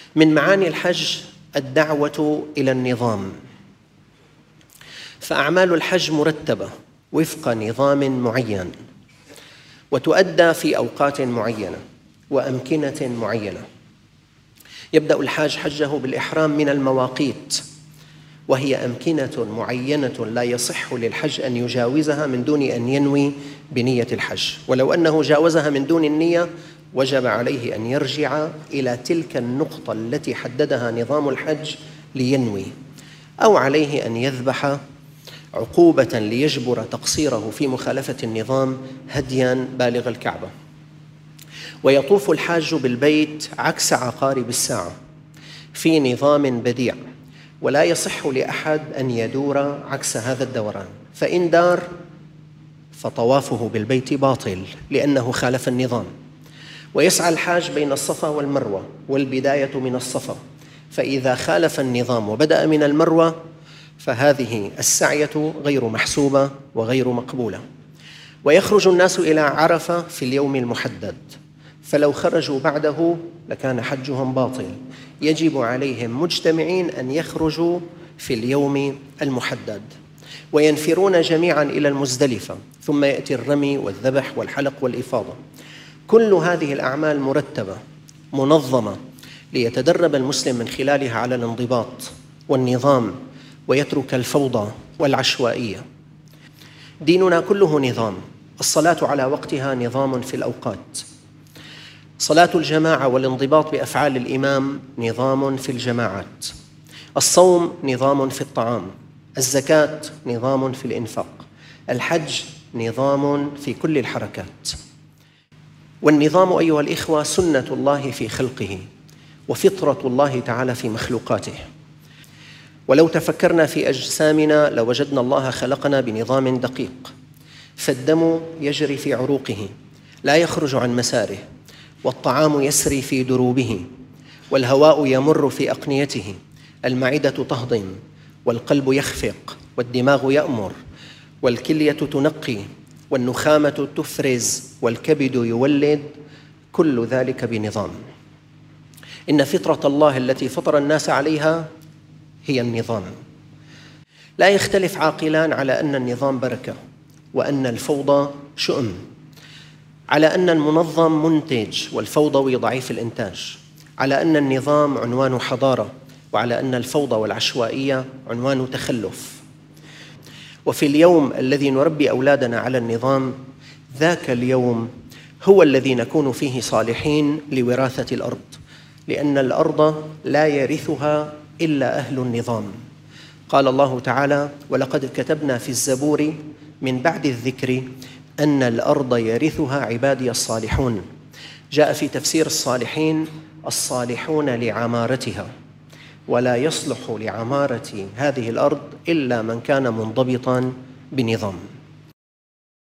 من معاني الحج الدعوة إلى النظام، فأعمال الحج مرتبة وفق نظام معين، وتؤدى في أوقات معينة وأمكنة معينة. يبدأ الحاج حجه بالإحرام من المواقيت، وهي أمكنة معينة لا يصح للحج أن يجاوزها من دون أن ينوي بنية الحج، ولو أنه جاوزها من دون النية وجب عليه أن يرجع إلى تلك النقطة التي حددها نظام الحج لينوي، أو عليه أن يذبح عقوبة ليجبر تقصيره في مخالفة النظام هدياً بالغ الكعبة. ويطوف الحاج بالبيت عكس عقارب الساعة في نظام بديع، ولا يصح لأحد أن يدور عكس هذا الدوران، فإن دار فطوافه بالبيت باطل لأنه خالف النظام. ويسعى الحاج بين الصفا والمروة، والبداية من الصفا، فإذا خالف النظام وبدأ من المروة فهذه السعية غير محسوبة وغير مقبولة. ويخرج الناس إلى عرفة في اليوم المحدد، فلو خرجوا بعده لكان حجهم باطل. يجب عليهم مجتمعين أن يخرجوا في اليوم المحدد، وينفرون جميعاً إلى المزدلفة، ثم يأتي الرمي والذبح والحلق والإفاضة. كل هذه الأعمال مرتبة منظمة ليتدرب المسلم من خلالها على الانضباط والنظام، ويترك الفوضى والعشوائية. ديننا كله نظام. الصلاة على وقتها نظام في الأوقات، صلاة الجماعة والانضباط بأفعال الإمام نظام في الجماعات، الصوم نظام في الطعام، الزكاة نظام في الإنفاق، الحج نظام في كل الحركات. والنظام أيها الإخوة سنة الله في خلقه، وفطرة الله تعالى في مخلوقاته. ولو تفكرنا في أجسامنا لوجدنا الله خلقنا بنظام دقيق، فالدم يجري في عروقه لا يخرج عن مساره، والطعام يسري في دروبه، والهواء يمر في أقنيته، المعدة تهضم، والقلب يخفق، والدماغ يأمر، والكلية تنقي، والنخامة تفرز، والكبد يولد، كل ذلك بنظام. إن فطرة الله التي فطر الناس عليها هي النظام. لا يختلف عاقلان على أن النظام بركة، وأن الفوضى شؤم، على أن المنظم منتج والفوضوي ضعيف الإنتاج، على أن النظام عنوان حضارة، وعلى أن الفوضى والعشوائية عنوان تخلف. وفي اليوم الذي نربي أولادنا على النظام، ذاك اليوم هو الذي نكون فيه صالحين لوراثة الأرض، لأن الأرض لا يرثها إلا أهل النظام. قال الله تعالى: ولقد كتبنا في الزبور من بعد الذكر أن الأرض يرثها عبادي الصالحون. جاء في تفسير الصالحين: الصالحون لعمارتها، ولا يصلح لعمارة هذه الأرض إلا من كان منضبطاً بنظام.